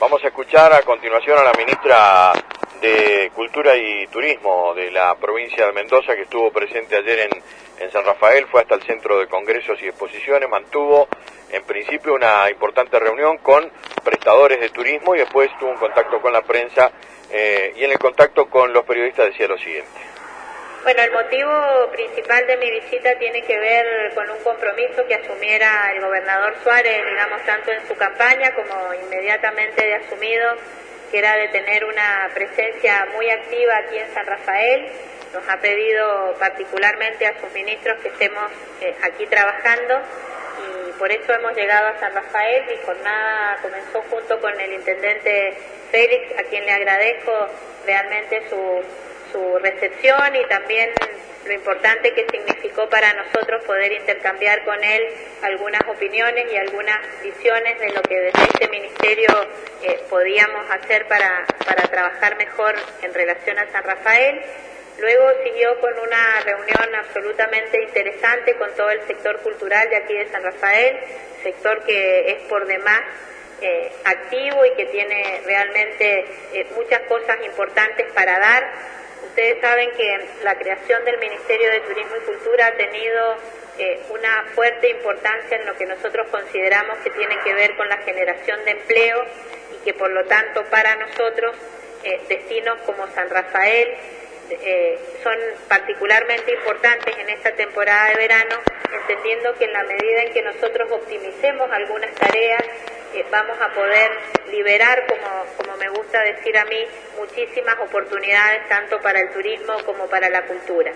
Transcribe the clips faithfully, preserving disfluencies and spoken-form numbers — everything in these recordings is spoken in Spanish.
Vamos a escuchar a continuación a la ministra de Cultura y Turismo de la provincia de Mendoza, que estuvo presente ayer en, en San Rafael, fue hasta el Centro de Congresos y Exposiciones, mantuvo en principio una importante reunión con prestadores de turismo y después tuvo un contacto con la prensa eh, y en el contacto con los periodistas decía lo siguiente. Bueno, el motivo principal de mi visita tiene que ver con un compromiso que asumiera el gobernador Suárez, digamos, tanto en su campaña como inmediatamente de asumido, que era de tener una presencia muy activa aquí en San Rafael. Nos ha pedido particularmente a sus ministros que estemos eh, aquí trabajando y por eso hemos llegado a San Rafael. Mi jornada comenzó junto con el intendente Félix, a quien le agradezco realmente su... su recepción y también lo importante que significó para nosotros poder intercambiar con él algunas opiniones y algunas visiones de lo que desde este ministerio eh, podíamos hacer para, para trabajar mejor en relación a San Rafael. Luego siguió con una reunión absolutamente interesante con todo el sector cultural de aquí de San Rafael, sector que es por demás eh, activo y que tiene realmente eh, muchas cosas importantes para dar. Ustedes saben que la creación del Ministerio de Turismo y Cultura ha tenido eh, una fuerte importancia en lo que nosotros consideramos que tiene que ver con la generación de empleo y que por lo tanto para nosotros eh, destinos como San Rafael eh, son particularmente importantes en esta temporada de verano, entendiendo que en la medida en que nosotros optimicemos algunas tareas eh, vamos a poder liberar, como, como me gusta decir a mí, muchísimas oportunidades tanto para el turismo como para la cultura.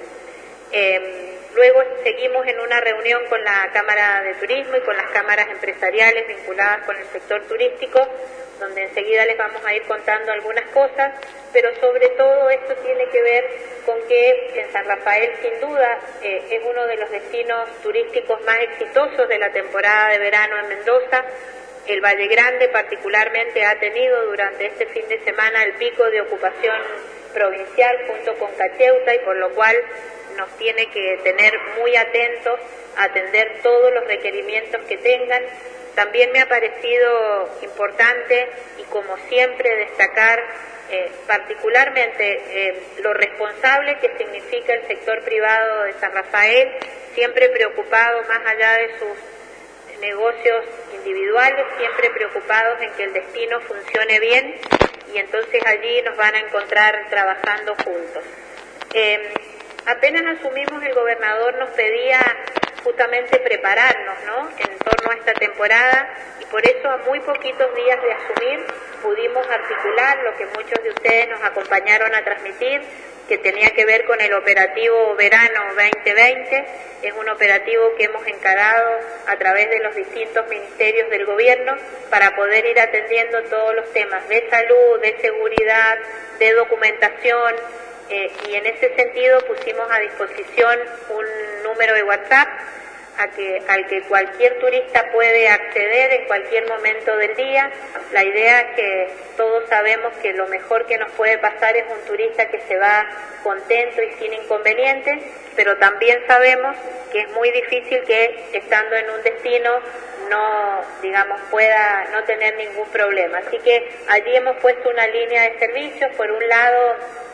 Eh, luego seguimos en una reunión con la Cámara de Turismo y con las cámaras empresariales vinculadas con el sector turístico, donde enseguida les vamos a ir contando algunas cosas, pero sobre todo esto tiene que ver con que en San Rafael sin duda eh, es uno de los destinos turísticos más exitosos de la temporada de verano en Mendoza. El Valle Grande particularmente ha tenido durante este fin de semana el pico de ocupación provincial junto con Cacheuta y por lo cual nos tiene que tener muy atentos a atender todos los requerimientos que tengan. También me ha parecido importante y como siempre destacar eh, particularmente eh, lo responsable que significa el sector privado de San Rafael, siempre preocupado más allá de sus negocios individuales, siempre preocupados en que el destino funcione bien y entonces allí nos van a encontrar trabajando juntos. Eh, apenas asumimos, el gobernador nos pedía justamente prepararnos, ¿no?, en torno a esta temporada y por eso a muy poquitos días de asumir pudimos articular lo que muchos de ustedes nos acompañaron a transmitir, que tenía que ver con el operativo Verano veinte veinte. Es un operativo que hemos encarado a través de los distintos ministerios del gobierno para poder ir atendiendo todos los temas de salud, de seguridad, de documentación, eh, y en ese sentido pusimos a disposición un número de WhatsApp a que, al que cualquier turista puede acceder en cualquier momento del día. La idea es que todos sabemos que lo mejor que nos puede pasar es un turista que se va contento y sin inconvenientes, pero también sabemos que es muy difícil que estando en un destino no, digamos, pueda no tener ningún problema. Así que allí hemos puesto una línea de servicios. Por un lado,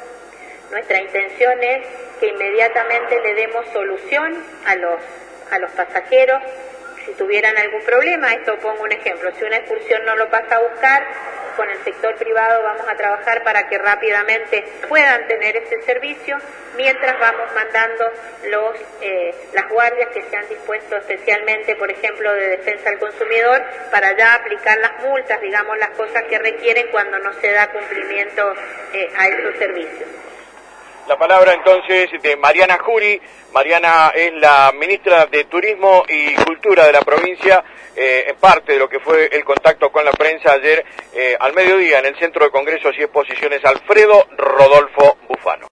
nuestra intención es que inmediatamente le demos solución a los a los pasajeros si tuvieran algún problema. Esto pongo un ejemplo: si una excursión no lo pasa a buscar, con el sector privado vamos a trabajar para que rápidamente puedan tener ese servicio, mientras vamos mandando los eh, las guardias que se han dispuesto especialmente, por ejemplo, de defensa al consumidor, para ya aplicar las multas, digamos, las cosas que requieren cuando no se da cumplimiento eh, a esos servicios. La palabra entonces de Mariana Jury. Mariana es la ministra de Turismo y Cultura de la provincia, eh, en parte de lo que fue el contacto con la prensa ayer eh, al mediodía en el Centro de Congresos y Exposiciones Alfredo Rodolfo Bufano.